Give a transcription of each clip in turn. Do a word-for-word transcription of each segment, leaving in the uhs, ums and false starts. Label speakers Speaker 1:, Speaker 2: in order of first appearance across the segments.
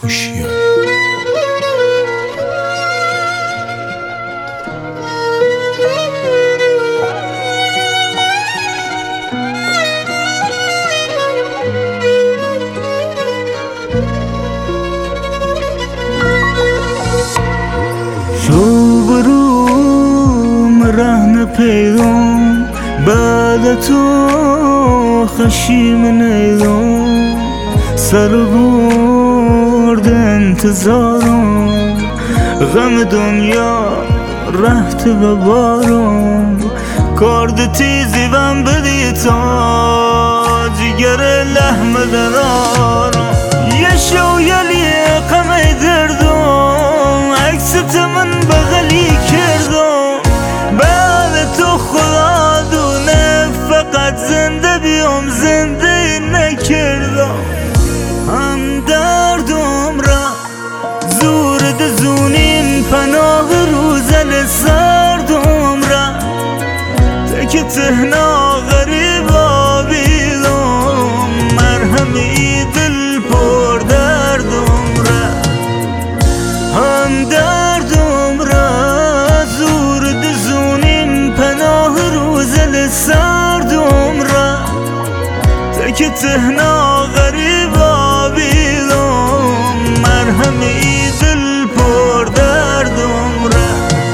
Speaker 1: هوشیاری.
Speaker 2: روبروم رهن پیدام بعد تو خشیم نیدم، سر برد انتظارم، غم دنیا رهت و بارم، کارد تیزی بم بدی تا جگر لحم درارم، یه شویلی غم دردم، عکست من بغلی کردم، بعد تو خدا دونه فقط زنده بیام زنده نکردم، هم دردم را زورد زونیم پناه روزل سردم را، تک تهنا غریبا بیدم، مرهمی دل پر دردم را، هم دردم را زورد زونیم پناه روزل سردم را، تک تهنا غریبا بیدم، مرهمی دل پر دردم را.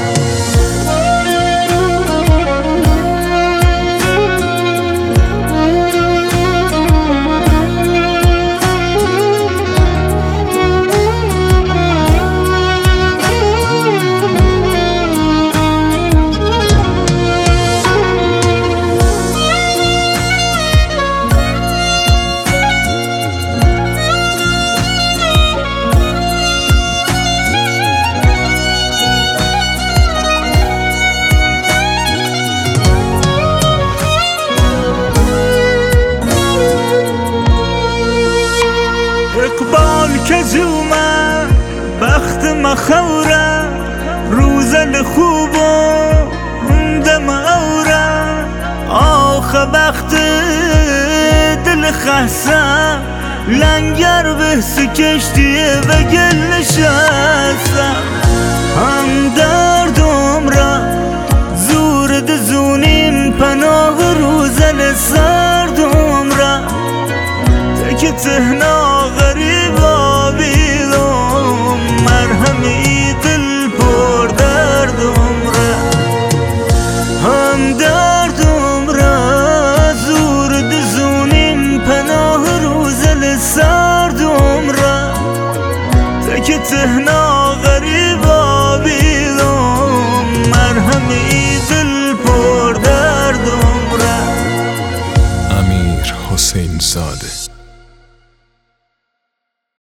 Speaker 2: اقبال که جومه بخت مخوره، روزل خوبه دم اوره، آخه بخت دل خسته، لنگر بحث کشتیه و گل نشسته، هم دردم را زورد زونیم پناه روزل سردم را، تک تهنا غریبا بیدم، مرهمی دل پر دردم را، هم دردم را زورد زونیم پناه روزل سردم را، تک تهنا غریبا بیدم، مرهمی دل پر دردم را.
Speaker 1: امیر حسین زاده.